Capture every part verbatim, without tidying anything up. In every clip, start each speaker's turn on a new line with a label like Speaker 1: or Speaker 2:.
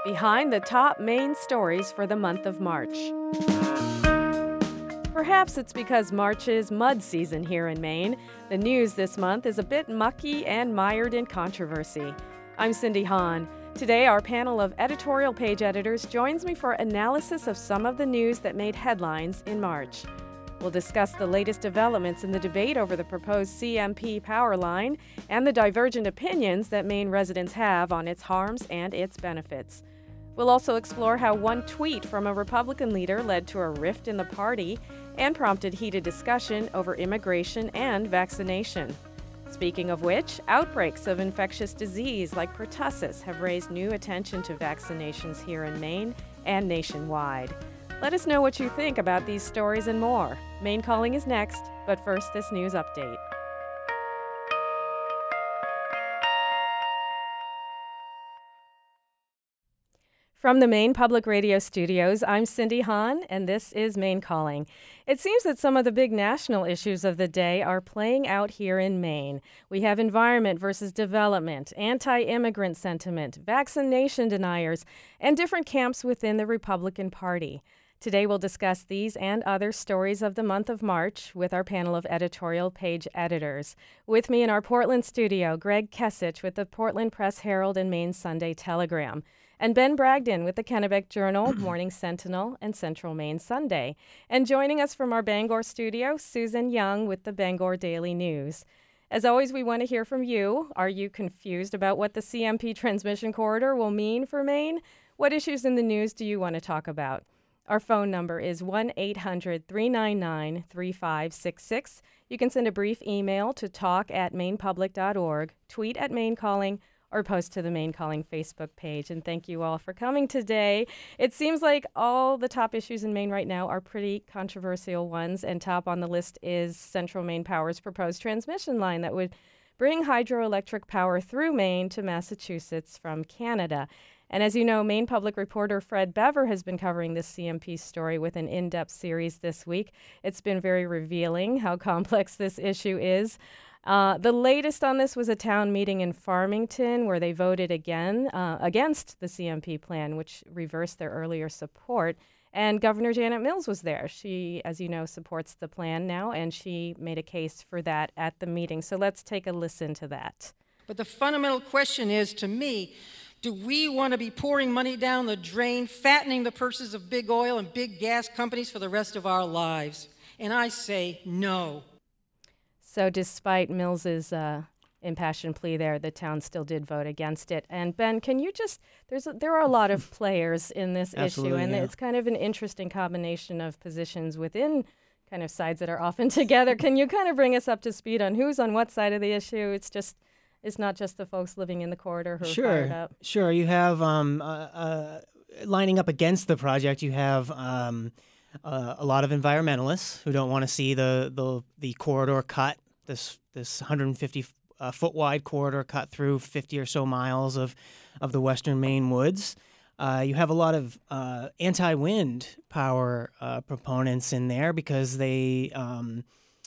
Speaker 1: behind the top Maine stories for the month of March. Perhaps it's because March is mud season here in Maine. The news this month is a bit mucky and mired in controversy. I'm Cindy Hahn. Today, our panel of editorial page editors joins me for analysis of some of the news that made headlines in March. We'll discuss the latest developments in the debate over the proposed C M P power line and the divergent opinions that Maine residents have on its harms and its benefits. We'll also explore how one tweet from a Republican leader led to a rift in the party and prompted heated discussion over immigration and vaccination. Speaking of which, outbreaks of infectious disease like pertussis have raised new attention to vaccinations here in Maine and nationwide. Let us know what you think about these stories and more. Maine Calling is next, but first, this news update. From the Maine Public Radio studios, I'm Cindy Hahn, and this is Maine Calling. It seems that some of the big national issues of the day are playing out here in Maine. We have environment versus development, anti-immigrant sentiment, vaccination deniers, and different camps within the Republican Party. Today we'll discuss these and other stories of the month of March with our panel of editorial page editors. With me in our Portland studio, Greg Kesich with the Portland Press-Herald and Maine Sunday Telegram, and Ben Bragdon with the Kennebec Journal, Morning Sentinel, and Central Maine Sunday. And joining us from our Bangor studio, Susan Young with the Bangor Daily News. As always, we want to hear from you. Are you confused about what the C M P transmission corridor will mean for Maine? What issues in the news do you want to talk about? Our phone number is one eight hundred three nine nine three five six six. You can send a brief email to talk at mainepublic dot org, tweet at Maine Calling, or post to the Maine Calling Facebook page. And thank you all for coming today. It seems like all the top issues in Maine right now are pretty controversial ones, and top on the list is Central Maine Power's proposed transmission line that would bring hydroelectric power through Maine to Massachusetts from Canada. And as you know, Maine Public reporter Fred Bever has been covering this C M P story with an in-depth series this week. It's been very revealing how complex this issue is. Uh, the latest on this was a town meeting in Farmington where they voted again uh, against the C M P plan, which reversed their earlier support. And Governor Janet Mills was there. She, as you know, supports the plan now, and she made a case for that at the meeting. So let's take a listen to that.
Speaker 2: But the fundamental question is, to me, do we want to be pouring money down the drain, fattening the purses of big oil and big gas companies for the rest of our lives? And I say no.
Speaker 1: So despite Mills's uh, impassioned plea there, the town still did vote against it. And Ben, can you just, there's a, there are a lot of players in this issue, and
Speaker 3: yeah.
Speaker 1: it's kind of an interesting combination of positions within kind of sides that are often together. Can you kind of bring us up to speed on who's on what side of the issue? It's just, it's not just the folks living in the corridor who
Speaker 3: sure,
Speaker 1: are fired up.
Speaker 3: Sure, you have um, uh, uh, lining up against the project, you have um, uh, a lot of environmentalists who don't want to see the, the, the corridor cut. This this one hundred fifty uh, foot wide corridor cut through fifty or so miles of, of the western Maine woods. Uh, you have a lot of uh, anti-wind power uh, proponents in there because they um,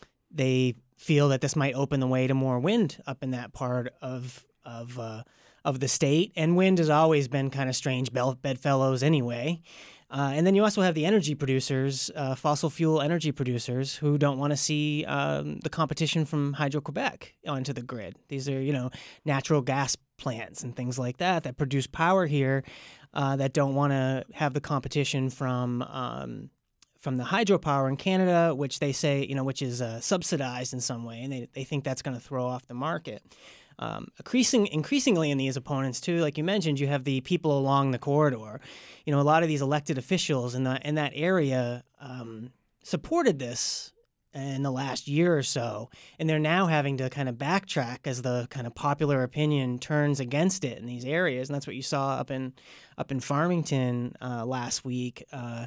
Speaker 3: they feel that this might open the way to more wind up in that part of of uh, of the state. And wind has always been kind of strange bedfellows anyway. Uh, and then you also have the energy producers, uh, fossil fuel energy producers, who don't want to see um, the competition from Hydro-Quebec onto the grid. These are, you know, natural gas plants and things like that that produce power here uh, that don't want to have the competition from um, from the hydropower in Canada, which they say, you know, which is uh, subsidized in some way, and they they think that's going to throw off the market. Um, increasing, increasingly in these opponents, too, like you mentioned, you have the people along the corridor. You know, a lot of these elected officials in, the, in that area um, supported this in the last year or so, and they're now having to kind of backtrack as the kind of popular opinion turns against it in these areas, and that's what you saw up in up in Farmington uh, last week. Uh,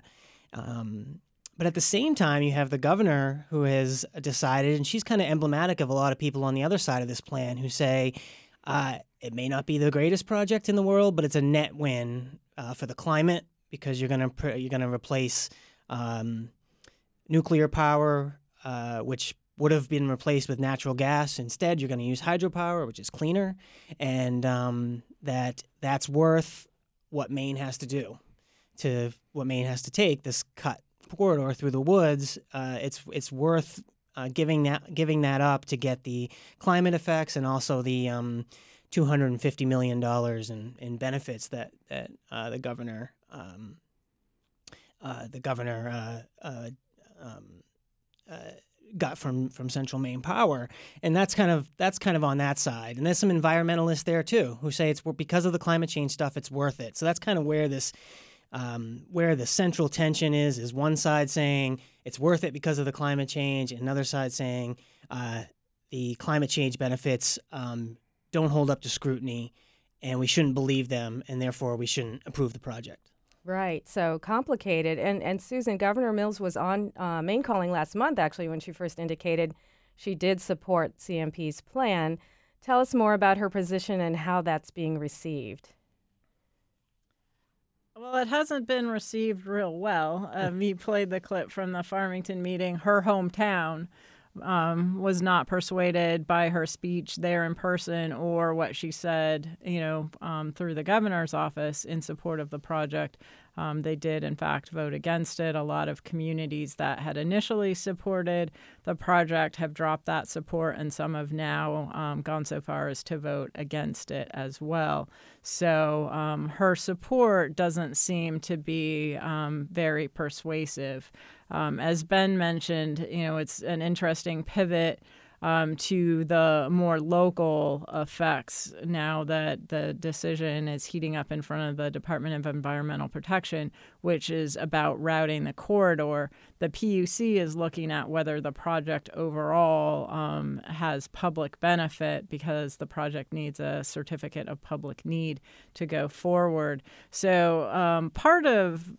Speaker 3: um, But at the same time, you have the governor who has decided, and she's kind of emblematic of a lot of people on the other side of this plan who say uh, it may not be the greatest project in the world, but it's a net win uh, for the climate because you're going to you're going to replace um, nuclear power, uh, which would have been replaced with natural gas. Instead, you're going to use hydropower, which is cleaner, and um, that that's worth what Maine has to do, to what Maine has to take this cut corridor through the woods. Uh, it's it's worth uh, giving that giving that up to get the climate effects and also the um, two hundred fifty million dollars in, in benefits that that uh, the governor um, uh, the governor uh, uh, um, uh, got from from Central Maine Power, and that's kind of that's kind of on that side. And there's some environmentalists there too who say it's because of the climate change stuff, it's worth it. So that's kind of where this um, where the central tension is. Is one side saying it's worth it because of the climate change, and another side saying uh, the climate change benefits um, don't hold up to scrutiny, and we shouldn't believe them, and therefore we shouldn't approve the project.
Speaker 1: Right. So complicated. And and Susan, Governor Mills was on uh, Maine Calling last month, actually, when she first indicated she did support C M P's plan. Tell us more about her position and how that's being received.
Speaker 4: Well, it hasn't been received real well. Um, you played the clip from the Farmington meeting. Her hometown um, was not persuaded by her speech there in person or what she said, you know, um, through the governor's office in support of the project. Um, they did, in fact, vote against it. A lot of communities that had initially supported the project have dropped that support, and some have now um, gone so far as to vote against it as well. So um, her support doesn't seem to be um, very persuasive. Um, as Ben mentioned, you know, it's an interesting pivot Um, to the more local effects now that the decision is heating up in front of the Department of Environmental Protection, which is about routing the corridor. The P U C is looking at whether the project overall um, has public benefit because the project needs a certificate of public need to go forward. So um, part of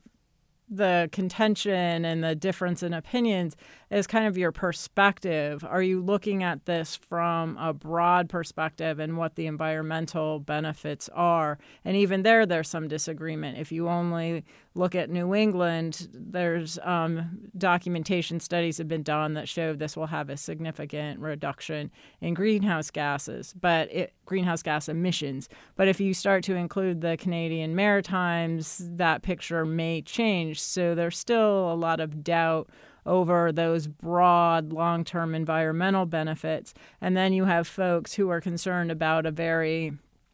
Speaker 4: the contention and the difference in opinions is kind of your perspective. Are you looking at this from a broad perspective and what the environmental benefits are? And even there, there's some disagreement. If you only look at New England, there's um, documentation studies have been done that show this will have a significant reduction in greenhouse gases, but it, greenhouse gas emissions. But if you start to include the Canadian Maritimes, that picture may change. So there's still a lot of doubt over those broad long-term environmental benefits. And then you have folks who are concerned about a very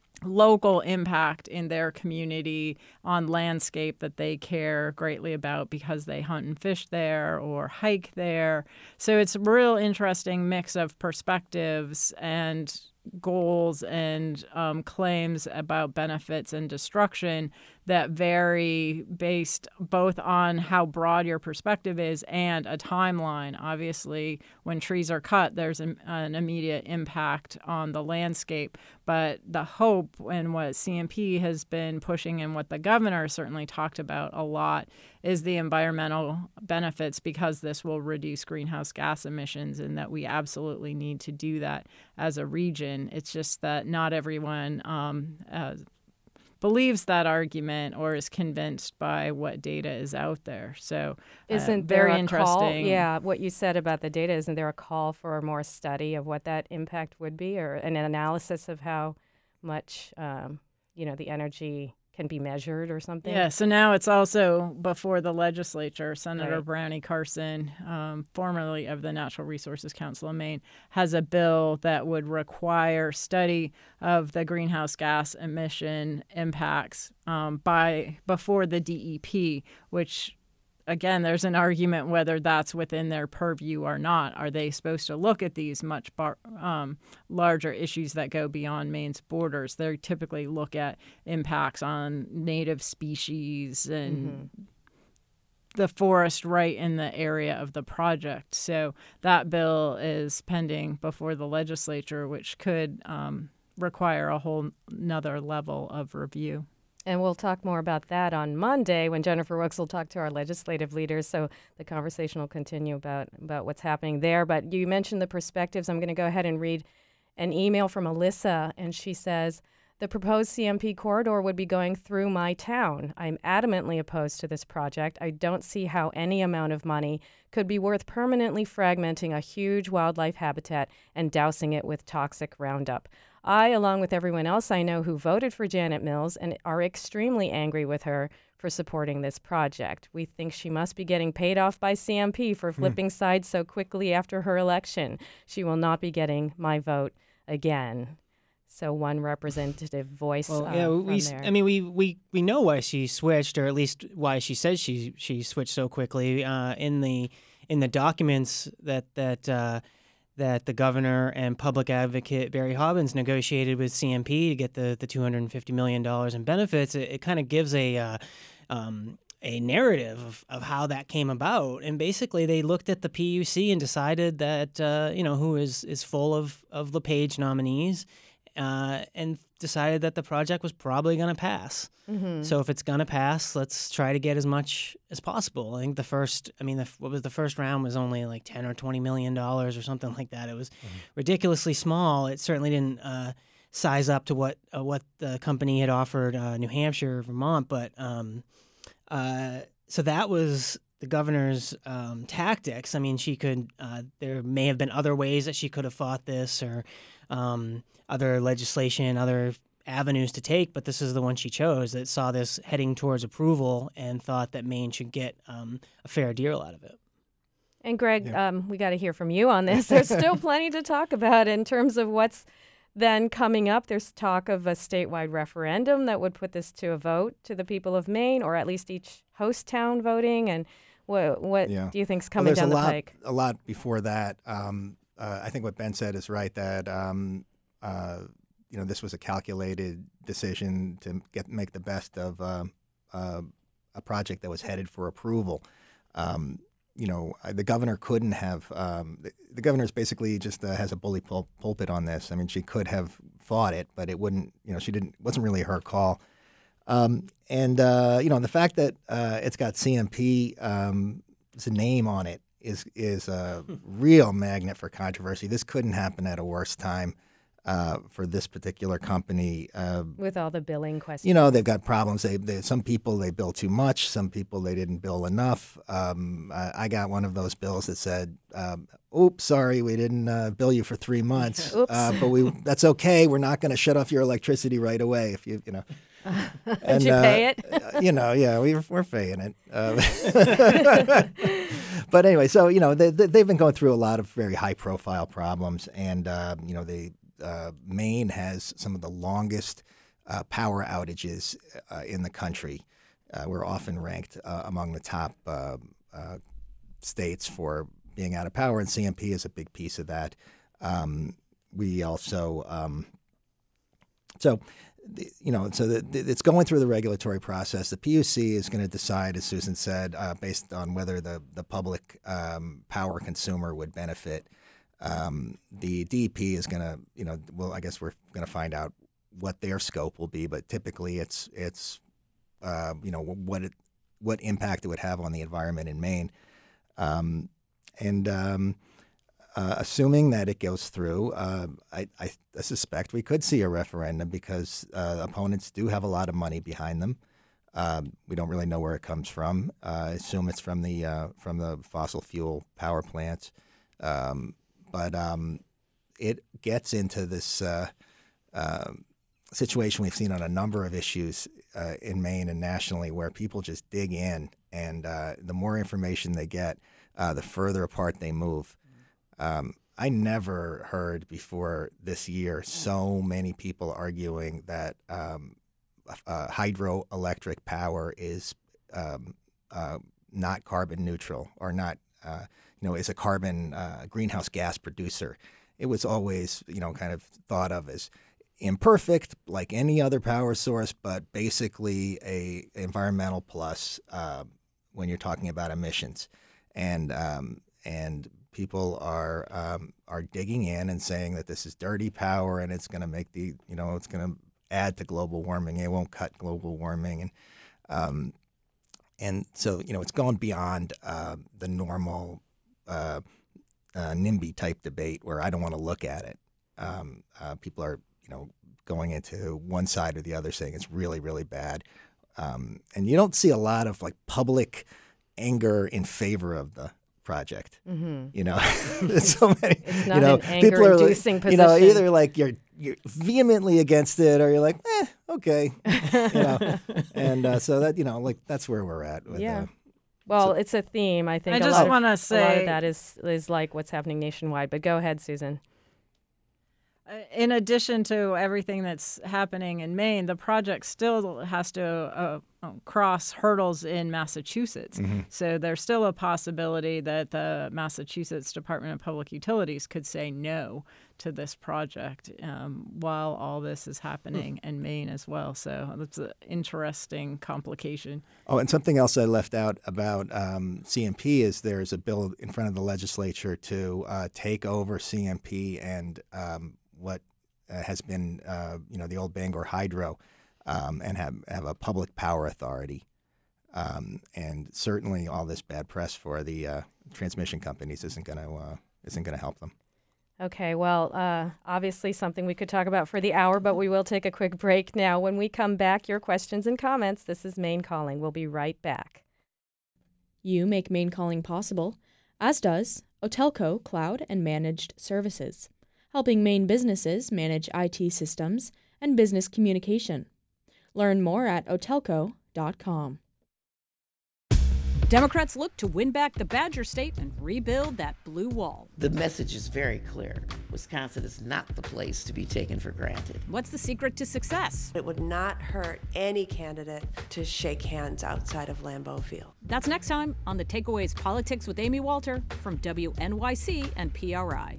Speaker 4: local impact in their community on landscape that they care greatly about because they hunt and fish there or hike there. So it's a real interesting mix of perspectives and goals and um, claims about benefits and destruction that vary based both on how broad your perspective is and a timeline. Obviously, when trees are cut, there's an, an immediate impact on the landscape. But the hope and what C M P has been pushing and what the governor certainly talked about a lot is the environmental benefits because this will reduce greenhouse gas emissions and that we absolutely need to do that as a region. It's just that not everyone um, uh, believes that argument or is convinced by what data is out there. So uh,
Speaker 1: isn't
Speaker 4: very
Speaker 1: there a
Speaker 4: interesting.
Speaker 1: Call? Yeah, what you said about the data, isn't there a call for more study of what that impact would be or an analysis of how much, um, you know, the energy can be measured or something?
Speaker 4: Yeah, so now it's also before the legislature. Senator
Speaker 1: Right.
Speaker 4: Brownie Carson, um, formerly of the Natural Resources Council of Maine, has a bill that would require study of the greenhouse gas emission impacts um, by before the D E P, which again, there's an argument whether that's within their purview or not. Are they supposed to look at these much bar, um, larger issues that go beyond Maine's borders? They typically look at impacts on native species and mm-hmm. the forest right in the area of the project. So that bill is pending before the legislature, which could um, require a whole nother level of review.
Speaker 1: And we'll talk more about that on Monday when Jennifer Rooks will talk to our legislative leaders. So the conversation will continue about, about what's happening there. But you mentioned the perspectives. I'm going to go ahead and read an email from Alyssa. And she says, the proposed C M P corridor would be going through my town. I'm adamantly opposed to this project. I don't see how any amount of money could be worth permanently fragmenting a huge wildlife habitat and dousing it with toxic Roundup. I, along with everyone else I know who voted for Janet Mills, and are extremely angry with her for supporting this project. We think she must be getting paid off by C M P for flipping mm. sides so quickly after her election. She will not be getting my vote again. So one representative voice.
Speaker 3: Well,
Speaker 1: uh,
Speaker 3: yeah, we.
Speaker 1: from there.
Speaker 3: I mean, we, we, we know why she switched, or at least why she says she she switched so quickly. Uh, in the in the documents that that uh, that the governor and public advocate Barry Hobbins negotiated with C M P to get the the two hundred fifty million dollars in benefits, it, it kind of gives a uh, um, a narrative of, of how that came about. And basically, they looked at the P U C and decided that uh, you know who is is full of of LePage nominees. Uh, and decided that the project was probably going to pass. Mm-hmm. So if it's going to pass, let's try to get as much as possible. I think the first, I mean, the, what was the first round was only like ten or twenty million dollars or something like that. It was mm-hmm. ridiculously small. It certainly didn't uh, size up to what uh, what the company had offered uh, New Hampshire, Vermont. But um, uh, so that was the governor's um, tactics. I mean, she could. Uh, there may have been other ways that she could have fought this, or um, other legislation, other avenues to take, but this is the one she chose that saw this heading towards approval and thought that Maine should get um, a fair deal out of it.
Speaker 1: And Greg,
Speaker 5: yeah.
Speaker 1: um, we got to hear from you on this. There's still plenty to talk about in terms of what's then coming up. There's talk of a statewide referendum that would put this to a vote to the people of Maine, or at least each host town voting. And what, what
Speaker 5: yeah.
Speaker 1: do you think is coming
Speaker 5: well,
Speaker 1: down
Speaker 5: a
Speaker 1: the
Speaker 5: lot,
Speaker 1: pike?
Speaker 5: A lot before that. Um, uh, I think what Ben said is right, that um, uh, you know, this was a calculated decision to get make the best of uh, uh, a project that was headed for approval. Um, you know, the governor couldn't have. Um, the, the governor's basically just uh, has a bully pul- pulpit on this. I mean, she could have fought it, but it wouldn't. You know, she didn't. It wasn't really her call. Um, and uh, you know, the fact that uh, it's got C M P um, as a name on it is is a real magnet for controversy. This couldn't happen at a worse time. Uh, for this particular company. Uh,
Speaker 1: With all the billing questions.
Speaker 5: You know, they've got problems. They, they Some people, they bill too much. Some people, they didn't bill enough. Um, I, I got one of those bills that said, um, oops, sorry, we didn't uh, bill you for three months.
Speaker 1: Oops.
Speaker 5: Uh, but we that's okay. We're not going to shut off your electricity right away if you, you know.
Speaker 1: Did you
Speaker 5: uh,
Speaker 1: pay it?
Speaker 5: you know, yeah, we, we're paying it. Uh, but anyway, so, you know, they, they, they've been going through a lot of very high-profile problems. And, uh, you know, they... Uh, Maine has some of the longest uh, power outages uh, in the country. Uh, we're often ranked uh, among the top uh, uh, states for being out of power, and C M P is a big piece of that. Um, we also, um, so, you know, so the, the, it's going through the regulatory process. The P U C is going to decide, as Susan said, uh, based on whether the, the public um, power consumer would benefit. Um, the D E P is going to, you know, well, I guess we're going to find out what their scope will be, but typically it's, it's, uh, you know, what it, what impact it would have on the environment in Maine. Um, and um, uh, assuming that it goes through, uh, I, I, I suspect we could see a referendum because uh, opponents do have a lot of money behind them. Um, we don't really know where it comes from. Uh, I assume it's from the uh, from the fossil fuel power plants. Um, But um, it gets into this uh, uh, situation we've seen on a number of issues uh, in Maine and nationally where people just dig in, and uh, the more information they get, uh, the further apart they move. Um, I never heard before this year so many people arguing that um, uh, hydroelectric power is um, uh, not carbon neutral or not uh, you know, is a carbon uh, greenhouse gas producer. It was always, you know, kind of thought of as imperfect, like any other power source, but basically a environmental plus uh, when you're talking about emissions. And um, and people are um, are digging in and saying that this is dirty power and it's going to make the, you know, it's going to add to global warming. It won't cut global warming. And um, and so, you know, it's gone beyond uh, the normal Uh, uh, NIMBY type debate where I don't want to look at it. Um, uh, people are, you know, going into one side or the other saying it's really, really bad. Um, and you don't see a lot of like public anger in favor of the project. Mm-hmm. You know, so many.
Speaker 1: It's not
Speaker 5: you know,
Speaker 1: an
Speaker 5: people are,
Speaker 1: anger-inducing
Speaker 5: you know,
Speaker 1: position.
Speaker 5: either like you're you're vehemently against it, or you're like, eh, okay, you know. And uh, so that you know, like that's where we're at. With,
Speaker 1: Yeah.
Speaker 5: Uh,
Speaker 1: Well,
Speaker 5: so-
Speaker 1: it's a theme. I think
Speaker 4: I
Speaker 1: a
Speaker 4: just
Speaker 1: lot of-
Speaker 4: wanna
Speaker 1: a lot
Speaker 4: say-
Speaker 1: of that is is like what's happening nationwide. But go ahead, Susan.
Speaker 4: In addition to everything that's happening in Maine, the project still has to uh, cross hurdles in Massachusetts.
Speaker 5: Mm-hmm.
Speaker 4: So there's still a possibility that the Massachusetts Department of Public Utilities could say no to this project um, while all this is happening in Maine as well. So that's an interesting complication.
Speaker 5: Oh, and something else I left out about um, C M P is there's a bill in front of the legislature to uh, take over C M P and um, what uh, has been, uh, you know, the old Bangor Hydro, um, and have have a public power authority. Um, and certainly, all this bad press for the uh, transmission companies isn't going to uh, isn't going to help them.
Speaker 1: Okay, well, uh, obviously something we could talk about for the hour, but we will take a quick break now. When we come back, your questions and comments. This is Maine Calling. We'll be right back.
Speaker 6: You make Maine Calling possible, as does Otelco Cloud and Managed Services, helping Maine businesses manage I T systems and business communication. Learn more at otelco dot com.
Speaker 7: Democrats look to win back the Badger State and rebuild that blue wall.
Speaker 8: The message is very clear. Wisconsin is not the place to be taken for granted.
Speaker 7: What's the secret to success?
Speaker 9: It would not hurt any candidate to shake hands outside of Lambeau Field.
Speaker 7: That's next time on The Takeaways Politics with Amy Walter from W N Y C and P R I.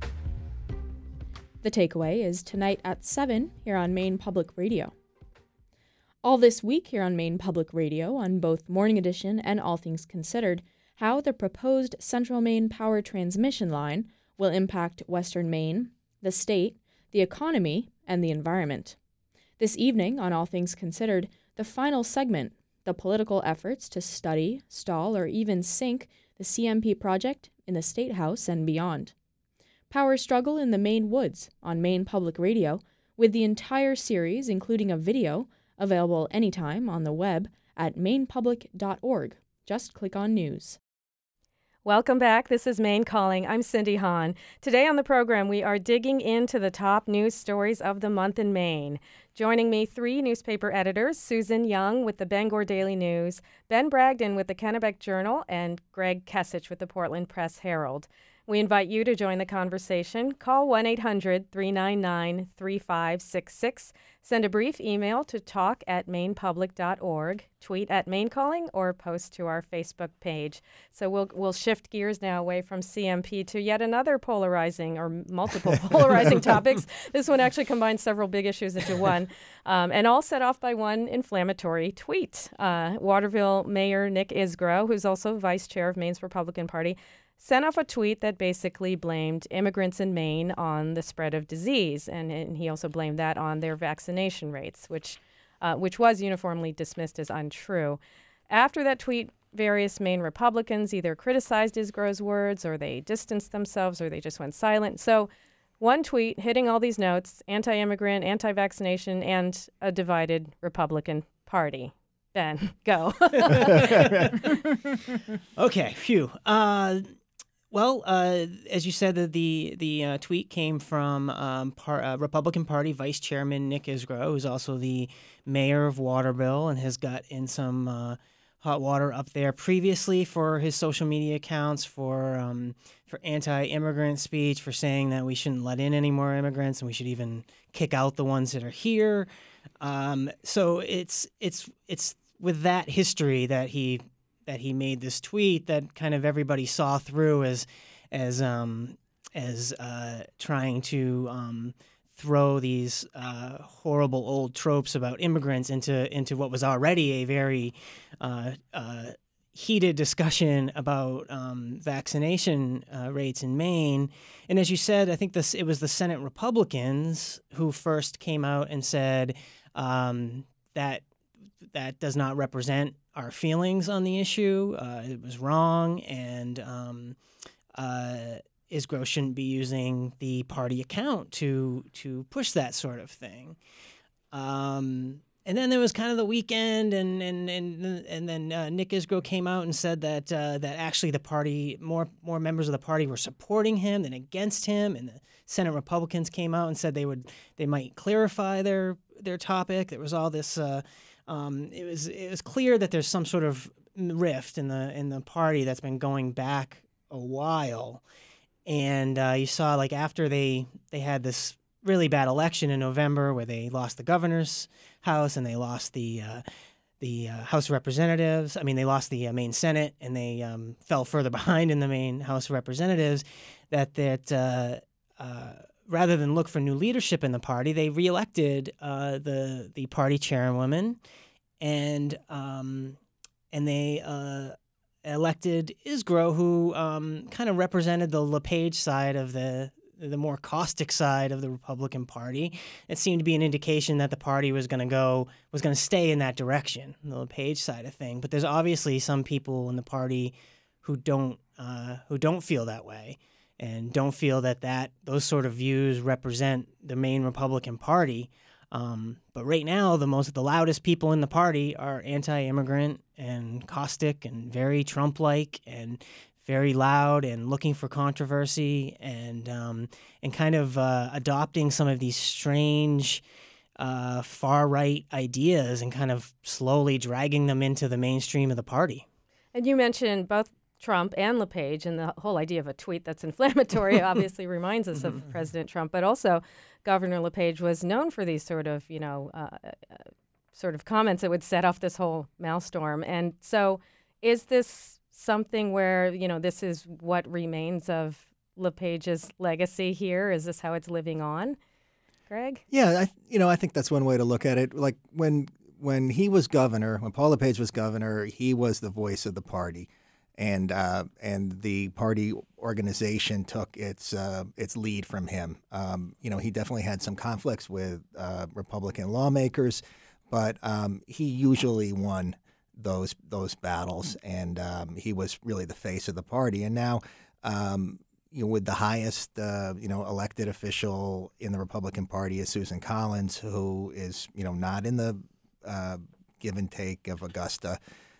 Speaker 6: The Takeaway is tonight at seven here on Maine Public Radio. All this week here on Maine Public Radio, on both Morning Edition and All Things Considered, how the proposed Central Maine Power Transmission Line will impact Western Maine, the state, the economy, and the environment. This evening on All Things Considered, the final segment, the political efforts to study, stall, or even sink the C M P project in the State House and beyond. Power Struggle in the Maine Woods on Maine Public Radio, with the entire series, including a video, available anytime on the web at maine public dot org. Just click on News.
Speaker 1: Welcome back. This is Maine Calling. I'm Cindy Hahn. Today on the program, we are digging into the top news stories of the month in Maine. Joining me, three newspaper editors, Susan Young with the Bangor Daily News, Ben Bragdon with the Kennebec Journal, and Greg Kesich with the Portland Press Herald. We invite you to join the conversation. Call one eight hundred three nine nine three five six six. Send a brief email to talk at maine public dot org, tweet at Maine Calling, or post to our Facebook page. So we'll we'll shift gears now away from C M P to yet another polarizing or multiple polarizing topics. This one actually combines several big issues into one, um, and all set off by one inflammatory tweet. Uh, Waterville Mayor Nick Isgro, who's also vice chair of Maine's Republican Party, sent off a tweet that basically blamed immigrants in Maine on the spread of disease, and, and he also blamed that on their vaccination rates, which uh, which was uniformly dismissed as untrue. After that tweet, various Maine Republicans either criticized Isgro's words, or they distanced themselves, or they just went silent. So one tweet hitting all these notes: anti-immigrant, anti-vaccination, and a divided Republican Party. Ben, go.
Speaker 3: Okay, phew. Uh, well, uh, as you said, the the, the uh, tweet came from um, par- uh, Republican Party Vice Chairman Nick Isgro, who's also the mayor of Waterville and has got in some uh, hot water up there previously for his social media accounts for um, for anti-immigrant speech, for saying that we shouldn't let in any more immigrants and we should even kick out the ones that are here. Um, so it's it's it's with that history that he. that he made this tweet that kind of everybody saw through as as um, as uh, trying to um, throw these uh, horrible old tropes about immigrants into into what was already a very uh, uh, heated discussion about um, vaccination uh, rates in Maine. And as you said, I think this it was the Senate Republicans who first came out and said um, that that does not represent our feelings on the issue. Uh, it was wrong, and um, uh, Isgro shouldn't be using the party account to to push that sort of thing. Um, and then there was kind of the weekend, and and and and then uh, Nick Isgro came out and said that uh, that actually the party, more more members of the party were supporting him than against him, and the Senate Republicans came out and said they would they might clarify their their topic. There was all this. Uh, um, it was it was clear that there's some sort of rift in the in the party that's been going back a while, and uh, you saw like after they they had this really bad election in November where they lost the governor's house and they lost the uh, the uh, House of Representatives. I mean, they lost the uh, Maine Senate, and they um, fell further behind in the Maine House of Representatives. That that uh, uh, rather than look for new leadership in the party, they reelected uh, the the party chairwoman, and um, and they uh, elected Isgro, who um, kind of represented the LePage side of the. the more caustic side of the Republican Party. It seemed to be an indication that the party was going to go, was going to stay in that direction, the LePage side of thing. But there's obviously some people in the party who don't, uh, who don't feel that way, and don't feel that, that those sort of views represent the main Republican Party. Um, but right now, the most, the loudest people in the party are anti-immigrant and caustic and very Trump-like and very loud and looking for controversy, and um, and kind of uh, adopting some of these strange uh, far-right ideas and kind of slowly dragging them into the mainstream of the party.
Speaker 1: And you mentioned both Trump and LePage, and the whole idea of a tweet that's inflammatory obviously reminds us of President Trump, but also Governor LePage was known for these sort of, you know, uh, uh, sort of comments that would set off this whole maelstrom. And so is this something where, you know, this is what remains of LePage's legacy here? Is this how it's living on, Greg?
Speaker 5: Yeah, I, you know, I think that's one way to look at it. Like when when he was governor, when Paul LePage was governor, he was the voice of the party, and uh, and the party organization took its uh, its lead from him. Um, you know, he definitely had some conflicts with uh, Republican lawmakers, but um, he usually won those those battles, and um, he was really the face of the party. And now, um, you know, with the highest uh, you know elected official in the Republican Party is Susan Collins, who is you know not in the uh, give and take of Augusta,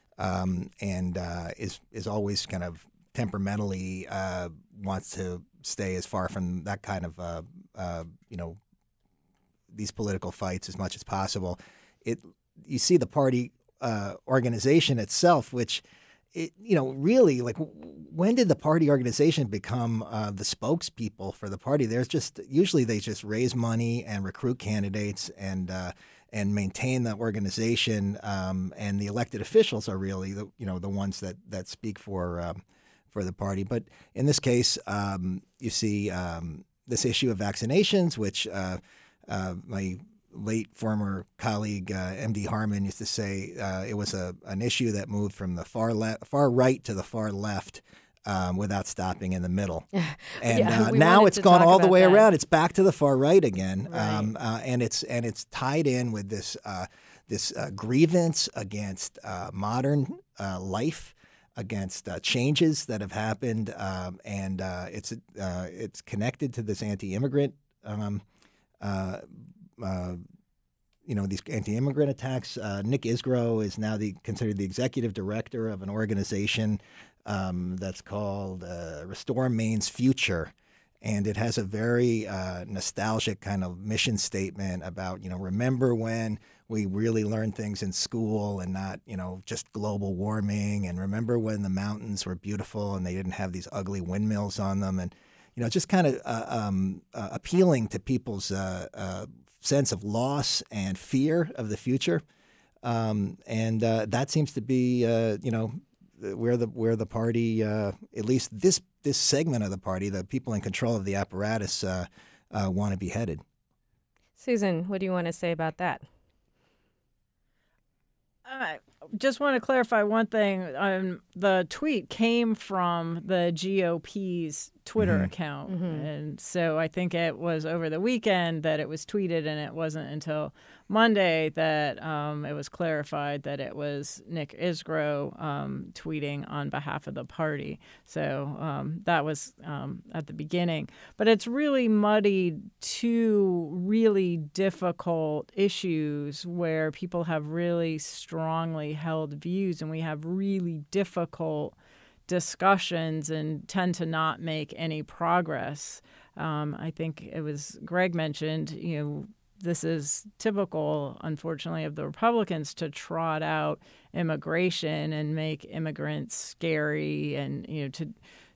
Speaker 5: um, and uh, is is always kind of temperamentally uh, wants to stay as far from that kind of uh, uh, you know these political fights as much as possible. It you see the party Uh, organization itself, which, it, you know, really, like, when did the party organization become uh, the spokespeople for the party? There's just, usually they just raise money and recruit candidates and uh, and maintain the organization, um, and the elected officials are really, the you know, the ones that, that speak for, um, for the party. But in this case, um, you see um, this issue of vaccinations, which uh, uh, my late former colleague uh, M D Harmon used to say uh, it was a an issue that moved from the far left, far right to the far left um, without stopping in the middle. And
Speaker 1: yeah,
Speaker 5: uh, now it's gone all the way
Speaker 1: that.
Speaker 5: around. It's back to the far right again,
Speaker 1: Right.
Speaker 5: um, uh, and it's and it's tied in with this uh, this uh, grievance against uh, modern uh, life, against uh, changes that have happened, um, and uh, it's uh, it's connected to this anti-immigrant. Um, uh, Uh, you know, these anti-immigrant attacks. Uh, Nick Isgro is now the considered the executive director of an organization um, that's called uh, Restore Maine's Future, and it has a very uh, nostalgic kind of mission statement about, you know, remember when we really learned things in school and not, you know, just global warming, and remember when the mountains were beautiful and they didn't have these ugly windmills on them, and, you know, just kind of uh, um, uh, appealing to people's uh, uh, sense of loss and fear of the future, um, and uh, that seems to be, uh, you know, where the where the party, uh, at least this this segment of the party, the people in control of the apparatus, uh, uh, want to be headed.
Speaker 1: Susan, what do you want to say about that?
Speaker 4: I just want to clarify one thing. Um, the tweet came from the G O P's Twitter
Speaker 5: Mhm.
Speaker 4: account.
Speaker 1: Mm-hmm.
Speaker 4: And so I think it was over the weekend that it was tweeted, and it wasn't until Monday that um, it was clarified that it was Nick Isgro um, tweeting on behalf of the party. So um, that was um, at the beginning. But it's really muddied two really difficult issues where people have really strongly held views, and we have really difficult discussions and tend to not make any progress. Um, I think it was Greg mentioned, you know, this is typical, unfortunately, of the Republicans to trot out immigration and make immigrants scary, and, you know, to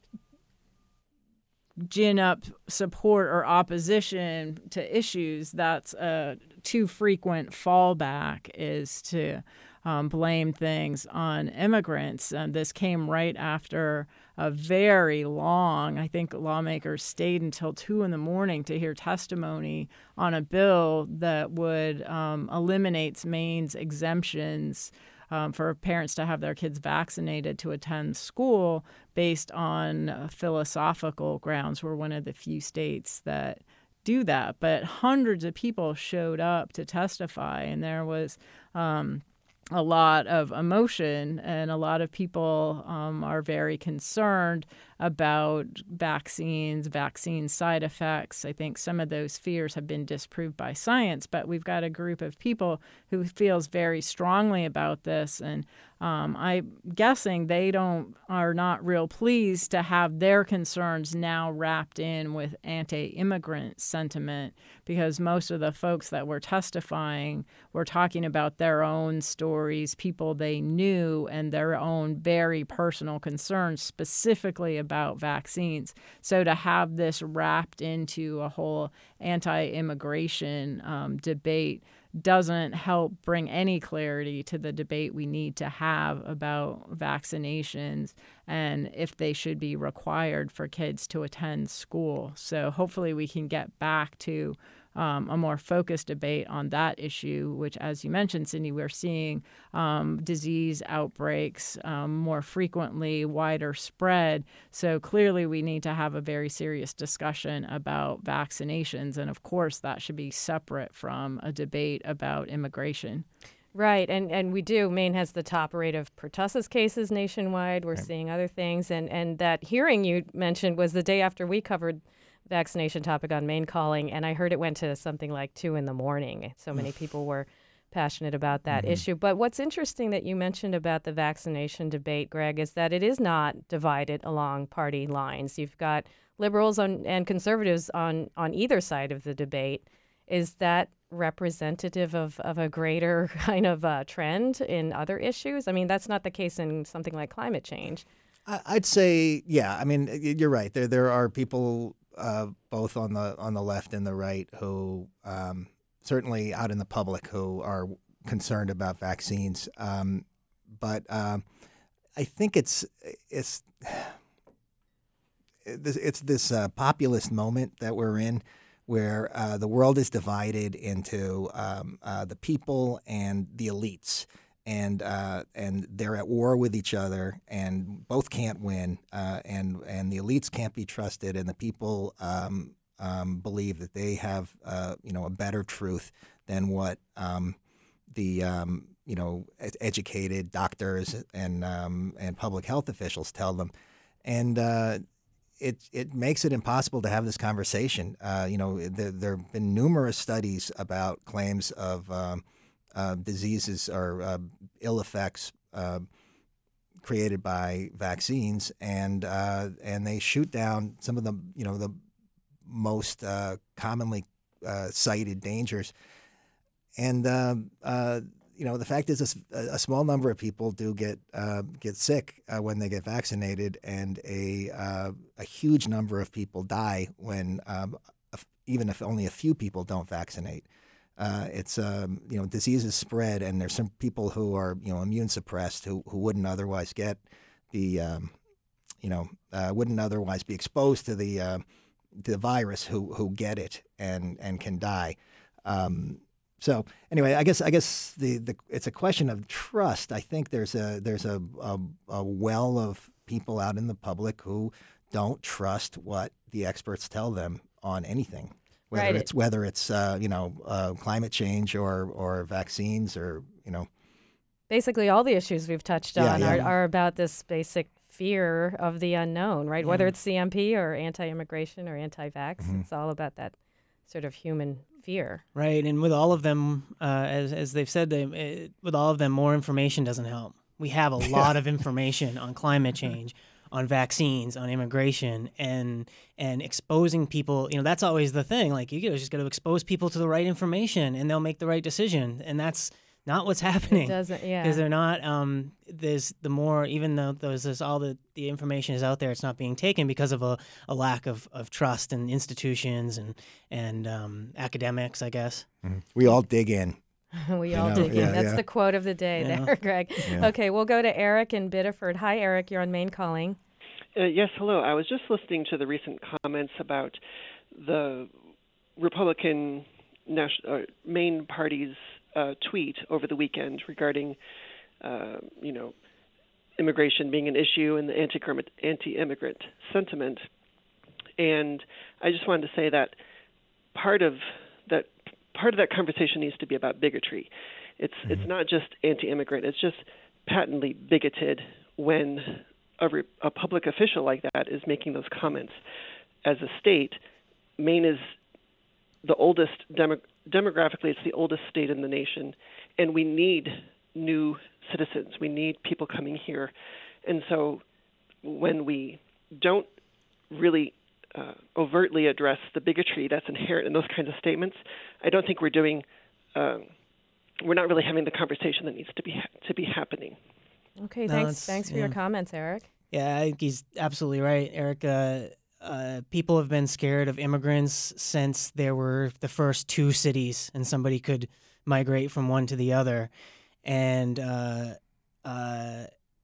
Speaker 4: gin up support or opposition to issues. That's a too frequent fallback, is to Um, blame things on immigrants. And this came right after a very long, I think lawmakers stayed until two in the morning to hear testimony on a bill that would um, eliminate Maine's exemptions um, for parents to have their kids vaccinated to attend school based on uh, philosophical grounds. We're one of the few states that do that. But hundreds of people showed up to testify, and there was um, a lot of emotion, and a lot of people um, are very concerned about vaccines, vaccine side effects. I think some of those fears have been disproved by science, but we've got a group of people who feels very strongly about this, and um, I'm guessing they don't are not real pleased to have their concerns now wrapped in with anti-immigrant sentiment, because most of the folks that were testifying were talking about their own stories, people they knew, and their own very personal concerns specifically about vaccines. So to have this wrapped into a whole anti-immigration um, debate doesn't help bring any clarity to the debate we need to have about vaccinations and if they should be required for kids to attend school. So hopefully we can get back to Um, a more focused debate on that issue, which, as you mentioned, Cindy, we're seeing um, disease outbreaks um, more frequently, wider spread. So clearly we need to have a very serious discussion about vaccinations. And of course, that should be separate from a debate about immigration.
Speaker 1: Right, and and we do. Maine has the top rate of pertussis cases nationwide. We're
Speaker 5: Right.
Speaker 1: seeing other things. And, and that hearing you mentioned was the day after we covered vaccination topic on Maine Calling, and I heard it went to something like two in the morning. So many people were passionate about that
Speaker 5: Mhm.
Speaker 1: issue. But what's interesting that you mentioned about the vaccination debate, Greg, is that it is not divided along party lines. You've got liberals on, and conservatives on, on either side of the debate. Is that representative of, of a greater kind of uh, trend in other issues? I mean, that's not the case in something like climate change.
Speaker 5: I- I'd say, yeah. I mean, y- you're right. There, there are people uh, both on the on the left and the right who, um, certainly out in the public, who are concerned about vaccines. Um, but um, I think it's it's it's this uh, populist moment that we're in, where uh, the world is divided into um, uh, the people and the elites. And uh, and they're at war with each other, and both can't win. Uh, and and the elites can't be trusted, and the people um, um, believe that they have uh, you know a better truth than what um, the um, you know educated doctors and um, and public health officials tell them, and uh, it it makes it impossible to have this conversation. Uh, you know, there, there have been numerous studies about claims of um, Uh, diseases or uh, ill effects uh, created by vaccines, and uh, and they shoot down some of the you know the most uh, commonly uh, cited dangers. And uh, uh, you know the fact is, a, a small number of people do get uh, get sick uh, when they get vaccinated, and a uh, a huge number of people die when um, even if only a few people don't vaccinate. Uh, it's um, you know diseases spread, and there's some people who are you know immune suppressed who, who wouldn't otherwise get the um, you know uh, wouldn't otherwise be exposed to the uh, the virus who who get it and and can die. Um, so anyway, I guess I guess the, the it's a question of trust. I think there's a there's a, a, a well of people out in the public who don't trust what the experts tell them on anything, whether
Speaker 1: Right.
Speaker 5: it's whether it's uh, you know uh, climate change or or vaccines or you know.
Speaker 1: Basically, all the issues we've touched
Speaker 5: Yeah,
Speaker 1: on
Speaker 5: yeah.
Speaker 1: Are, are about this basic fear of the unknown, right? Whether
Speaker 3: Yeah.
Speaker 1: it's C M P or anti-immigration or anti-vax,
Speaker 5: Mhm.
Speaker 1: it's all about that sort of human fear.
Speaker 3: Right, and with all of them, uh, as as they've said, they, uh, with all of them, more information doesn't help. We have a lot of information on climate change, on vaccines, on immigration, and and exposing people. You know, that's always the thing. Like you just got to expose people to the right information, and they'll make the right decision. And that's not what's happening.
Speaker 1: It doesn't, yeah.
Speaker 3: Because they're not. Um, there's the more, even though there's this, all the the information is out there, it's not being taken because of a, a lack of, of trust in institutions and and um, academics, I guess.
Speaker 5: Mhm. We all dig in.
Speaker 1: we
Speaker 5: You
Speaker 1: all
Speaker 5: know,
Speaker 1: dig
Speaker 5: yeah,
Speaker 1: in. That's
Speaker 5: yeah.
Speaker 1: the quote of the day
Speaker 3: Yeah.
Speaker 1: there, Greg.
Speaker 5: Yeah.
Speaker 1: Okay, we'll go to Eric in Biddeford. Hi, Eric. You're on Maine Calling.
Speaker 10: Uh, yes, hello. I was just listening to the recent comments about the Republican Nas- uh, Maine Party's uh, tweet over the weekend regarding, uh, you know, immigration being an issue and the anti-immigrant, anti-immigrant sentiment. And I just wanted to say that part of that part of that conversation needs to be about bigotry. It's mm-hmm. it's not just anti-immigrant. It's just patently bigoted when a, re- a public official like that is making those comments. As a state, Maine is the oldest, demo- demographically, it's the oldest state in the nation, and we need new citizens. We need people coming here. And so when we don't really uh, overtly address the bigotry that's inherent in those kinds of statements, I don't think we're doing, uh, we're not really having the conversation that needs to be ha- to be happening.
Speaker 1: Okay,
Speaker 3: No,
Speaker 1: thanks.
Speaker 3: it's-
Speaker 1: Thanks for
Speaker 3: yeah.
Speaker 1: your comments, Eric.
Speaker 3: Yeah, I think he's absolutely right, Eric. Uh, uh, people have been scared of immigrants since there were the first two cities and somebody could migrate from one to the other. And uh, uh,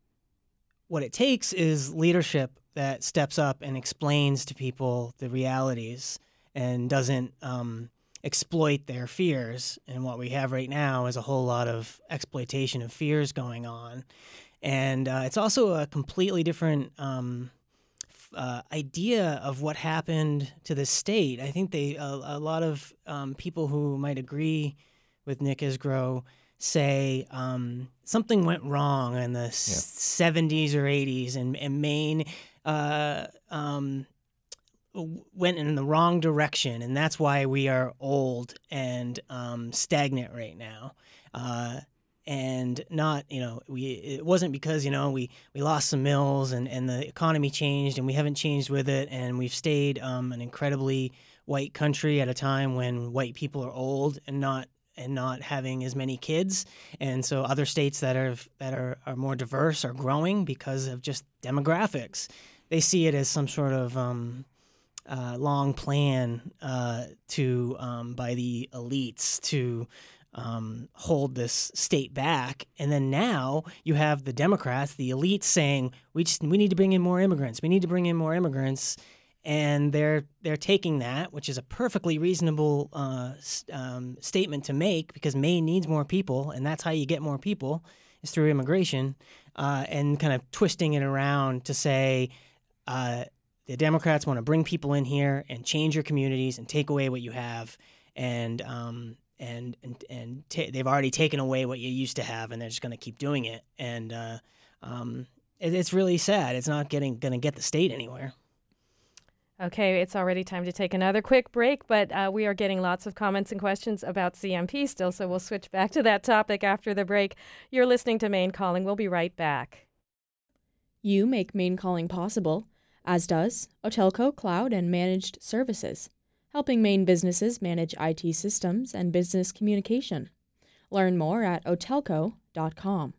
Speaker 3: what it takes is leadership that steps up and explains to people the realities and doesn't um, exploit their fears. And what we have right now is a whole lot of exploitation of fears going on. And uh, it's also a completely different um, f- uh, idea of what happened to the state. I think they a, a lot of um, people who might agree with Nick Isgro say um, something went wrong in the s- seventies or eighties, and, and Maine uh, um, w- went in the wrong direction, and that's why we are old and um, stagnant right now. Uh, and not, you know, we it wasn't because, you know, we, we lost some mills and, and the economy changed and we haven't changed with it, and we've stayed um, an incredibly white country at a time when white people are old and not and not having as many kids. And so other states that are that are, are more diverse are growing because of just demographics. They see it as some sort of um, uh, long plan uh, to um, by the elites to Um, hold this state back. And then now you have the Democrats, the elites, saying we just we need to bring in more immigrants. We need to bring in more immigrants, and they're they're taking that, which is a perfectly reasonable uh, s- um, statement to make, because Maine needs more people, and that's how you get more people is through immigration, uh, and kind of twisting it around to say uh, the Democrats want to bring people in here and change your communities and take away what you have, and um, and and and ta they've already taken away what you used to have, and they're just going to keep doing it. And uh, um, it, it's really sad. It's not getting going to get the state anywhere.
Speaker 1: Okay, it's already time to take another quick break, but uh, we are getting lots of comments and questions about C M P still, so we'll switch back to that topic after the break. You're listening to Maine Calling. We'll be right back.
Speaker 6: You make Maine Calling possible, as does Otelco Cloud and Managed Services, helping Maine businesses manage I T systems and business communication. Learn more at otelco dot com.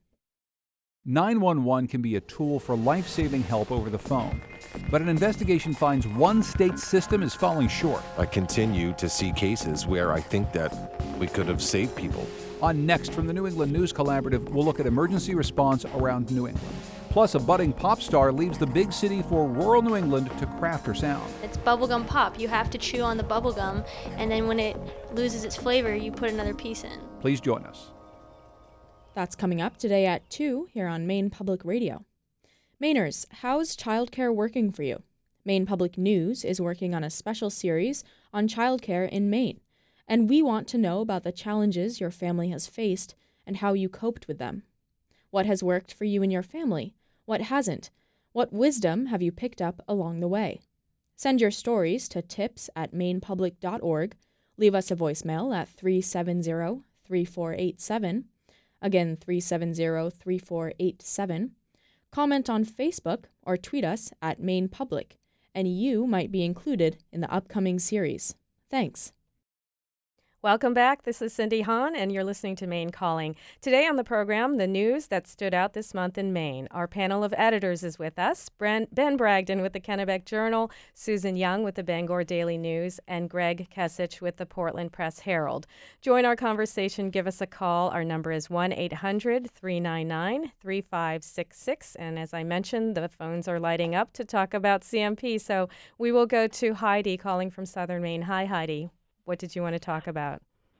Speaker 11: nine one one can be a tool for life-saving help over the phone, but an investigation finds one state's system is falling short.
Speaker 12: I continue to see cases where I think that we could have saved people.
Speaker 11: On Next from the New England News Collaborative, we'll look at emergency response around New England. Plus, a budding pop star leaves the big city for rural New England to craft her sound.
Speaker 13: It's bubblegum pop. You have to chew on the bubblegum, and then when it loses its flavor, you put another piece in.
Speaker 11: Please join us.
Speaker 6: That's coming up today at two here on Maine Public Radio. Mainers, how's childcare working for you? Maine Public News is working on a special series on childcare in Maine, and we want to know about the challenges your family has faced and how you coped with them. What has worked for you and your family? What hasn't? What wisdom have you picked up along the way? Send your stories to tips at maine public dot org. Leave us a voicemail at three seven zero, three four eight seven. Again, three seven zero, three four eight seven. Comment on Facebook or tweet us at Maine Public, and you might be included in the upcoming series. Thanks.
Speaker 1: Welcome back. This is Cindy Hahn, and you're listening to Maine Calling. Today on the program, the news that stood out this month in Maine. Our panel of editors is with us. Ben Bragdon with the Kennebec Journal, Susan Young with the Bangor Daily News, and Greg Kesich with the Portland Press Herald. Join our conversation. Give us a call. Our number is one eight hundred, three nine nine, three five six six. And as I mentioned, the phones are lighting up to talk about C M P. So we will go to Heidi calling from Southern Maine. Hi, Heidi. What did you want to talk about?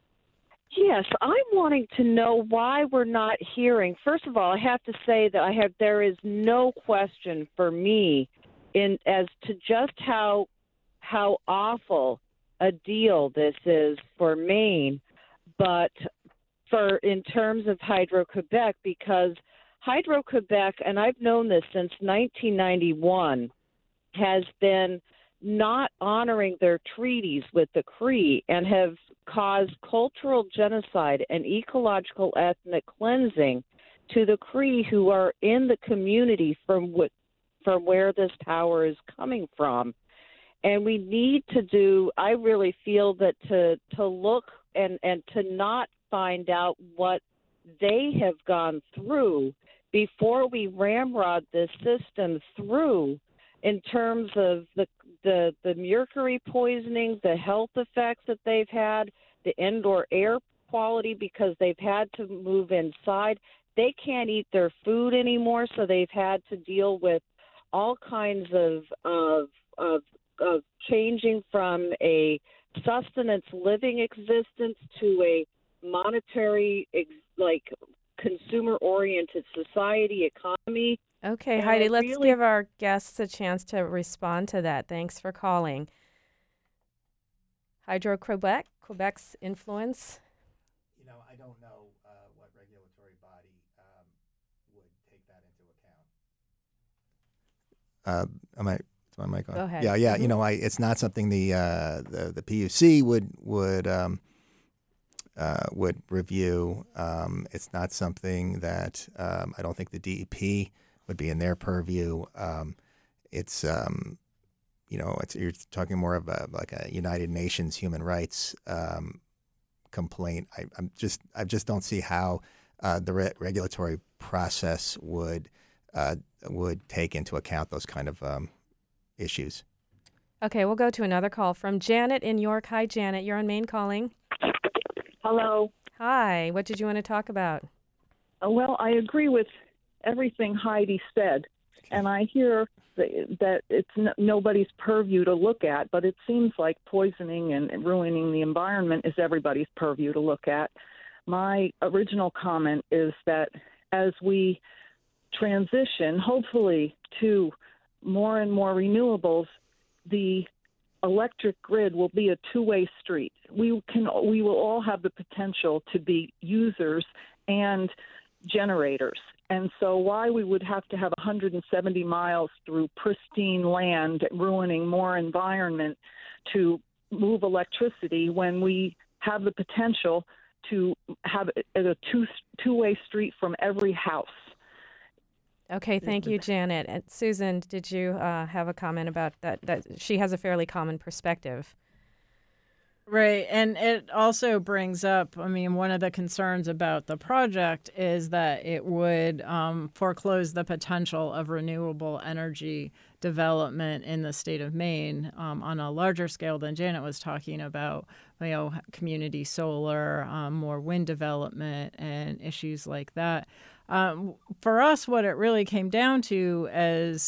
Speaker 14: Yes, I'm wanting to know why we're not hearing. First of all, I have to say that I have there is no question for me in as to just how how awful a deal this is for Maine, but for in terms of Hydro-Quebec, because Hydro-Quebec, and I've known this since nineteen ninety-one, has been not honoring their treaties with the Cree and have caused cultural genocide and ecological ethnic cleansing to the Cree who are in the community from what, from where this power is coming from. And we need to do, I really feel that to, to look and, and to not find out what they have gone through before we ramrod this system through in terms of the, the the mercury poisoning, the health effects that they've had, the indoor air quality because they've had to move inside. They can't eat their food anymore, so they've had to deal with all kinds of of of, of changing from a sustenance living existence to a monetary, like consumer-oriented society economy.
Speaker 1: Okay,
Speaker 14: And
Speaker 1: Heidi,
Speaker 14: I
Speaker 1: let's
Speaker 14: really-
Speaker 1: give our guests a chance to respond to that. Thanks for calling. Hydro-Quebec, Quebec's influence.
Speaker 5: You know, I don't know uh, what regulatory body um, would take that into account. Uh, am I? Is my mic on?
Speaker 1: Go ahead.
Speaker 5: Yeah, yeah.
Speaker 1: Mhm.
Speaker 5: You know, I it's not something the uh, the the P U C would would um, uh, would review. Um, it's not something that um, I don't think the D E P would be in their purview. Um, it's um, you know, it's, you're talking more of a, like a United Nations human rights um, complaint. I, I'm just I just don't see how uh, the re- regulatory process would uh, would take into account those kind of um, issues.
Speaker 1: Okay, we'll go to another call from Janet in York. Hi, Janet. You're on Maine Calling.
Speaker 15: Hello.
Speaker 1: Hi. What did you want to talk about?
Speaker 15: Uh, Well, I agree with everything Heidi said, and I hear that, that it's n- nobody's purview to look at, but it seems like poisoning and, and ruining the environment is everybody's purview to look at. My original comment is that as we transition, hopefully, to more and more renewables, the electric grid will be a two-way street. We can, we will all have the potential to be users and generators. And so why we would have to have one hundred seventy miles through pristine land, ruining more environment to move electricity when we have the potential to have a two, two-way street from every house.
Speaker 1: Okay, thank you, Janet. And Susan, did you uh, have a comment about that? That she has a fairly common perspective.
Speaker 4: Right. And it also brings up, I mean, one of the concerns about the project is that it would um, foreclose the potential of renewable energy development in the state of Maine um, on a larger scale than Janet was talking about, you know, community solar, um, more wind development and issues like that. Um, for us, what it really came down to as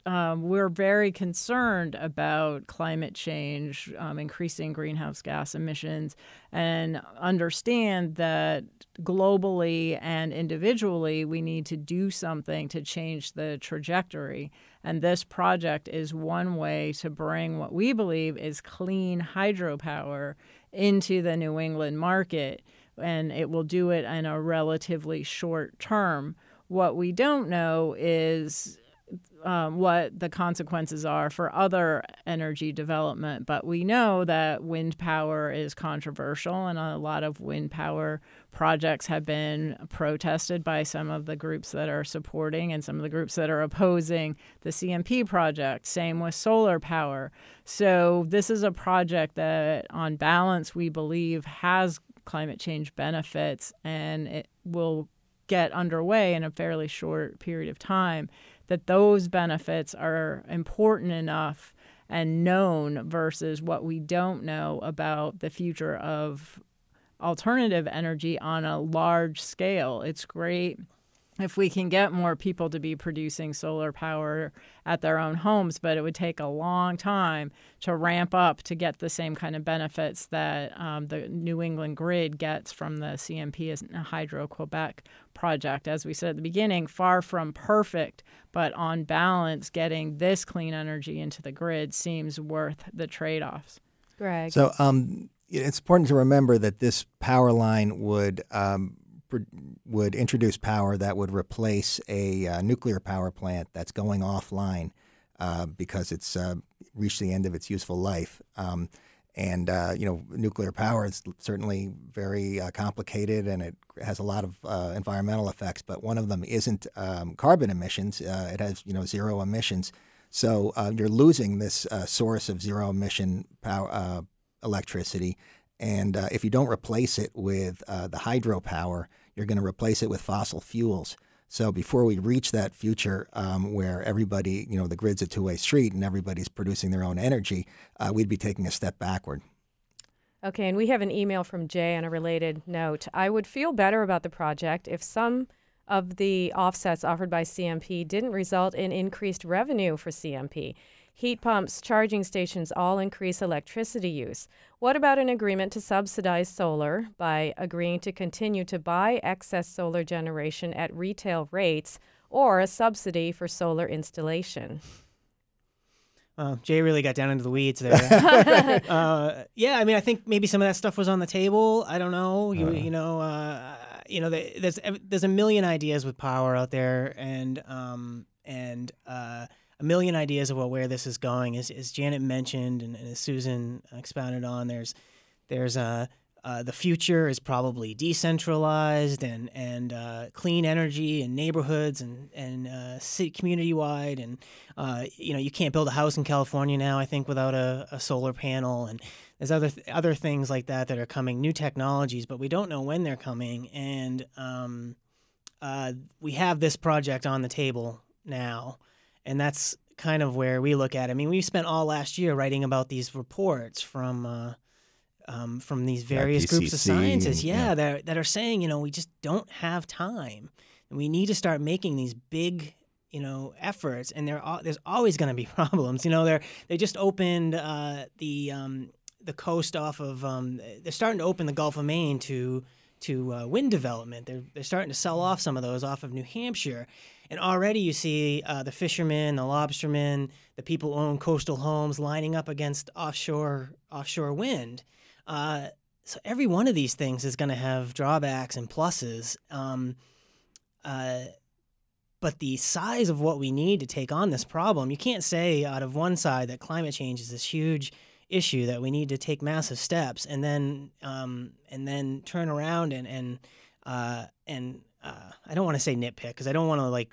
Speaker 4: um, we're very concerned about climate change, um, increasing greenhouse gas emissions, and understand that globally and individually we need to do something to change the trajectory. And this project is one way to bring what we believe is clean hydropower into the New England market, and it will do it in a relatively short term. What we don't know is um, what the consequences are for other energy development, but we know that wind power is controversial, and a lot of wind power projects have been protested by some of the groups that are supporting and some of the groups that are opposing the C M P project. Same with solar power. So this is a project that, on balance, we believe has climate change benefits, and it will get underway in a fairly short period of time, that those benefits are important enough and known versus what we don't know about the future of alternative energy on a large scale. It's great if we can get more people to be producing solar power at their own homes, but it would take a long time to ramp up to get the same kind of benefits that um, the New England grid gets from the C M P Hydro-Quebec project. As we said at the beginning, far from perfect, but on balance, getting this clean energy into the grid seems worth the trade-offs.
Speaker 1: Greg.
Speaker 5: So um, it's important to remember that this power line would um, would introduce power that would replace a uh, nuclear power plant that's going offline uh, because it's uh, reached the end of its useful life. Um, and, uh, you know, nuclear power is certainly very uh, complicated, and it has a lot of uh, environmental effects, but one of them isn't um, carbon emissions. Uh, it has, you know, zero emissions. So uh, you're losing this uh, source of zero emission power, uh, electricity. And uh, if you don't replace it with uh, the hydropower, you're going to replace it with fossil fuels. So before we reach that future um, where everybody, you know, the grid's a two-way street and everybody's producing their own energy, uh, we'd be taking a step backward.
Speaker 1: Okay, and we have an email from Jay on a related note. I would feel better about the project if some of the offsets offered by C M P didn't result in increased revenue for C M P. Heat pumps, charging stations all increase electricity use. What about an agreement to subsidize solar by agreeing to continue to buy excess solar generation at retail rates, or a subsidy for solar installation?
Speaker 3: Well, Jay really got down into the weeds there. uh, yeah, I mean, I think maybe some of that stuff was on the table. I don't know. You, uh. you know, uh, you know, there's there's a million ideas with power out there, and um, and. Uh, a million ideas about where this is going. As, as Janet mentioned, and, and as Susan expounded on, there's there's uh, uh, the future is probably decentralized and and uh, clean energy in neighborhoods and and uh, city community wide, and uh, you know, you can't build a house in California now, I think, without a, a solar panel, and there's other th- other things like that that are coming, new technologies, but we don't know when they're coming, and um, uh, we have this project on the table now. And that's kind of where we look at it. I mean, we spent all last year writing about these reports from uh, um, from these various
Speaker 5: I P C C
Speaker 3: groups of scientists,
Speaker 5: and,
Speaker 3: yeah,
Speaker 5: yeah.
Speaker 3: that that are saying, you know, we just don't have time, and we need to start making these big, you know, efforts. And there are, there's always going to be problems. You know, they're they just opened uh, the um, the coast off of um, they're starting to open the Gulf of Maine to to uh, wind development. They're they're starting to sell off some of those off of New Hampshire. And already you see uh, the fishermen, the lobstermen, the people who own coastal homes lining up against offshore offshore wind. Uh, so every one of these things is going to have drawbacks and pluses. Um, uh, but the size of what we need to take on this problem, you can't say out of one side that climate change is this huge issue that we need to take massive steps, and then um, and then turn around and and uh, and Uh, I don't want to say nitpick, because I don't want to like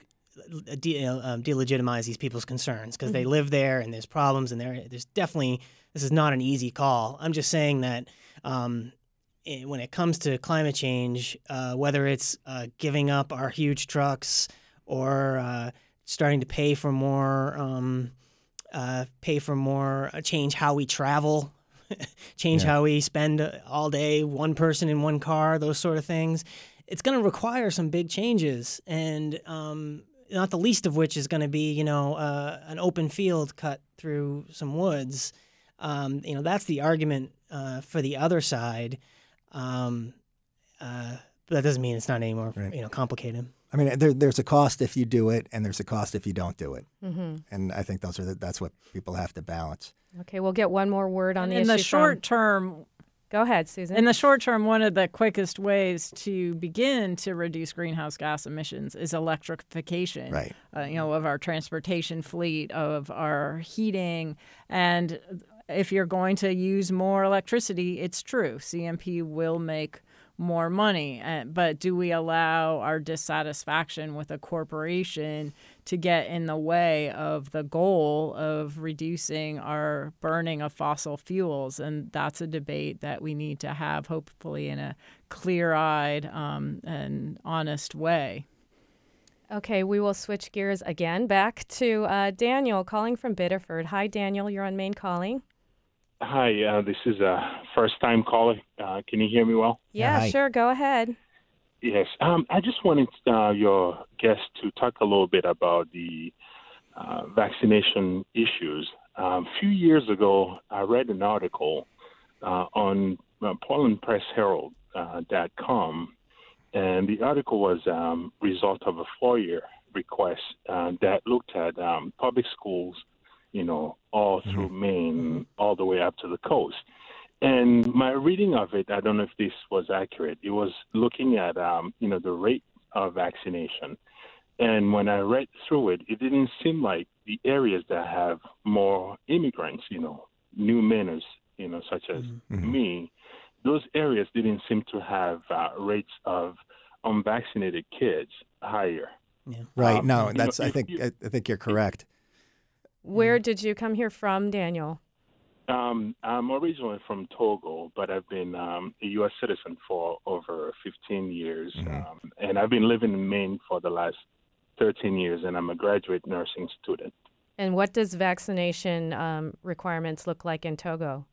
Speaker 3: de- um, delegitimize these people's concerns, because mm-hmm. they live there and there's problems, and there there's definitely, this is not an easy call. I'm just saying that um, it, when it comes to climate change, uh, whether it's uh, giving up our huge trucks or uh, starting to pay for more, um, uh, pay for more, uh, change how we travel, change yeah. how we spend all day, one person in one car, those sort of things. It's going to require some big changes, and um, not the least of which is going to be, you know, uh, an open field cut through some woods. Um, you know, that's the argument uh, for the other side. Um, uh, but that doesn't mean it's not any more, right. you know, complicated.
Speaker 5: I mean, there, there's a cost if you do it, and there's a cost if you don't do it.
Speaker 1: Mm-hmm.
Speaker 5: And I think those are the, that's what people have to balance.
Speaker 1: Okay, we'll get one more word on
Speaker 4: and
Speaker 1: the
Speaker 4: in
Speaker 1: issue.
Speaker 4: the short
Speaker 1: from...
Speaker 4: term,
Speaker 1: go ahead, Susan.
Speaker 4: In the short term, one of the quickest ways to begin to reduce greenhouse gas emissions is electrification.
Speaker 5: Right.
Speaker 4: Uh, you know, of our transportation fleet, of our heating, and if you're going to use more electricity, it's true, C M P will make more money. Uh, but do we allow our dissatisfaction with a corporation to get in the way of the goal of reducing our burning of fossil fuels? And that's a debate that we need to have, hopefully in a clear-eyed um, and honest way.
Speaker 1: Okay, we will switch gears again back to uh, Daniel calling from Biddeford. Hi, Daniel. You're on Maine Calling.
Speaker 16: Hi, uh, this is a first-time caller. Uh, can you hear me well?
Speaker 1: Yeah,
Speaker 5: Hi.
Speaker 1: sure. Go ahead.
Speaker 16: Yes. Um, I just wanted uh, your guest to talk a little bit about the uh, vaccination issues. Um, a few years ago, I read an article uh, on uh, Portland Press Herald dot com, and the article was a um, result of a FOIA request uh, that looked at um, public schools, you know, all through mm-hmm. Maine, all the way up to the coast. And my reading of it, I don't know if this was accurate. It was looking at, um, you know, the rate of vaccination. And when I read through it, it didn't seem like the areas that have more immigrants, you know, new Mainers, you know, such as mm-hmm. me, those areas didn't seem to have uh, rates of unvaccinated kids higher.
Speaker 3: Yeah.
Speaker 5: Right.
Speaker 16: Um,
Speaker 5: no,
Speaker 16: you
Speaker 5: that's.
Speaker 16: know,
Speaker 5: I
Speaker 16: if
Speaker 5: think.
Speaker 16: you-
Speaker 5: I think you're correct.
Speaker 1: Where did you come here from, Daniel?
Speaker 16: Um, I'm originally from Togo, but I've been um, a U S citizen for over fifteen years.
Speaker 5: Mm-hmm.
Speaker 16: Um, and I've been living in Maine for the last thirteen years, and I'm a graduate nursing student.
Speaker 1: And what does vaccination um, requirements look like in Togo?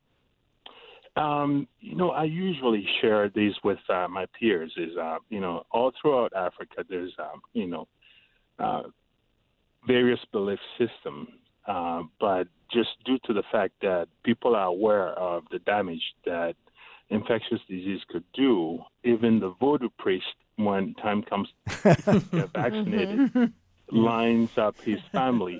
Speaker 16: Um, you know, I usually share these with uh, my peers. Is uh, you know, all throughout Africa, there's um, you know, uh, various belief systems, uh, but just due to the fact that people are aware of the damage that infectious disease could do, even the voodoo priest, when time comes to get vaccinated,
Speaker 4: Mm-hmm.
Speaker 16: lines up his family.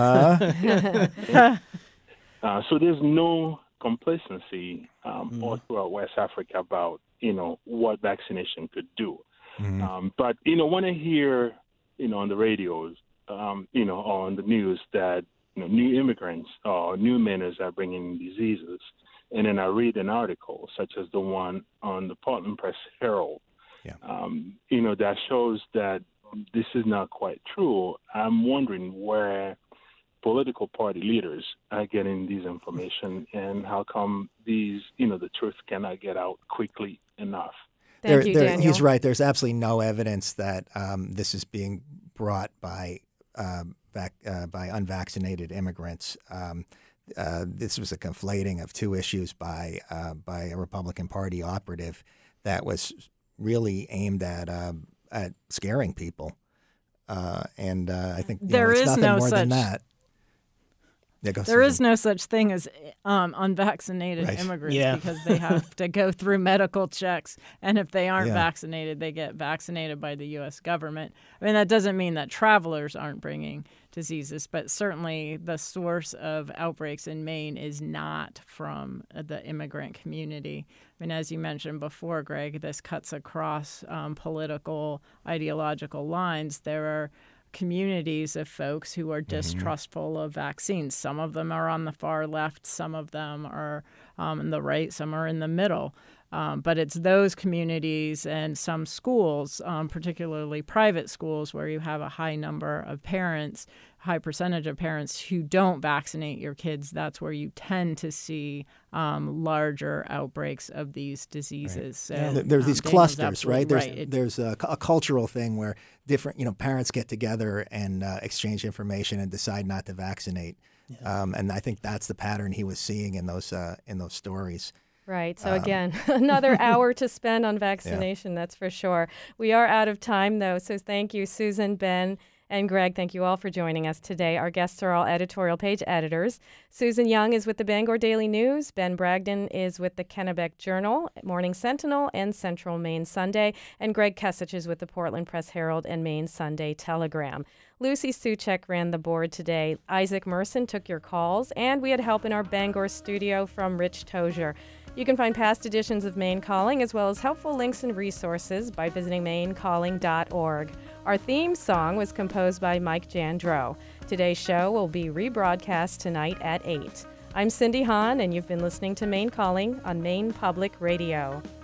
Speaker 5: Uh-huh.
Speaker 16: uh, so there's no complacency um, mm. all throughout West Africa about, you know, what vaccination could do.
Speaker 5: Mm-hmm.
Speaker 16: Um, but, you know, when I hear, you know, on the radios, um, you know, on the news that, you know, new immigrants or new Mainers are bringing diseases, and then I read an article such as the one on the Portland Press Herald,
Speaker 5: yeah.
Speaker 16: um, you know, that shows that this is not quite true. I'm wondering where political party leaders are getting these information and how come these, you know, the truth cannot get out quickly enough.
Speaker 1: Thank
Speaker 5: there,
Speaker 1: you,
Speaker 5: there,
Speaker 1: Daniel.
Speaker 5: He's right. There's absolutely no evidence that um, this is being brought by um, vac- uh, by unvaccinated immigrants. Um, uh, this was a conflating of two issues by uh, by a Republican Party operative that was really aimed at uh, at scaring people. Uh, and uh, I think you
Speaker 4: There
Speaker 5: know, it's
Speaker 4: is
Speaker 5: nothing
Speaker 4: no
Speaker 5: more
Speaker 4: such-
Speaker 5: than that. Yeah, go,
Speaker 4: There
Speaker 5: Susan.
Speaker 4: is no such thing as um, unvaccinated
Speaker 5: Right.
Speaker 4: immigrants
Speaker 3: Yeah.
Speaker 4: because they have to go through medical checks. And if they aren't
Speaker 5: Yeah.
Speaker 4: vaccinated, they get vaccinated by the U S government. I mean, that doesn't mean that travelers aren't bringing diseases, but certainly the source of outbreaks in Maine is not from the immigrant community. I mean, as you mentioned before, Greg, this cuts across um, political, ideological lines. There are communities of folks who are distrustful of vaccines. Some of them are on the far left, some of them are um, in the right, some are in the middle. Um, but it's those communities and some schools, um, particularly private schools, where you have a high number of parents, high percentage of parents who don't vaccinate your kids. That's where you tend to see um, larger outbreaks of these diseases. So,
Speaker 5: Yeah, there- there's
Speaker 4: um,
Speaker 5: these
Speaker 4: Daniel's
Speaker 5: clusters,
Speaker 4: absolutely
Speaker 5: right? There's
Speaker 4: right. It-
Speaker 5: there's a, a cultural thing where different, you know, parents get together and uh, exchange information and decide not to vaccinate. Um, and I think that's the pattern he was seeing in those uh, in those stories.
Speaker 1: Right. So,
Speaker 5: Um,
Speaker 1: again, another hour to spend on vaccination, that's for sure. We are out of time, though. So, thank you, Susan, Ben, And Greg, thank you all for joining us today. Our guests are all editorial page editors. Susan Young is with the Bangor Daily News. Ben Bragdon is with the Kennebec Journal, Morning Sentinel, and Central Maine Sunday. And Greg Kesich is with the Portland Press Herald and Maine Sunday Telegram. Lucy Suchek ran the board today. Isaac Merson took your calls, and we had help in our Bangor studio from Rich Tozier. You can find past editions of Maine Calling as well as helpful links and resources by visiting maine calling dot org. Our theme song was composed by Mike Jandro. Today's show will be rebroadcast tonight at eight. I'm Cindy Hahn, and you've been listening to Maine Calling on Maine Public Radio.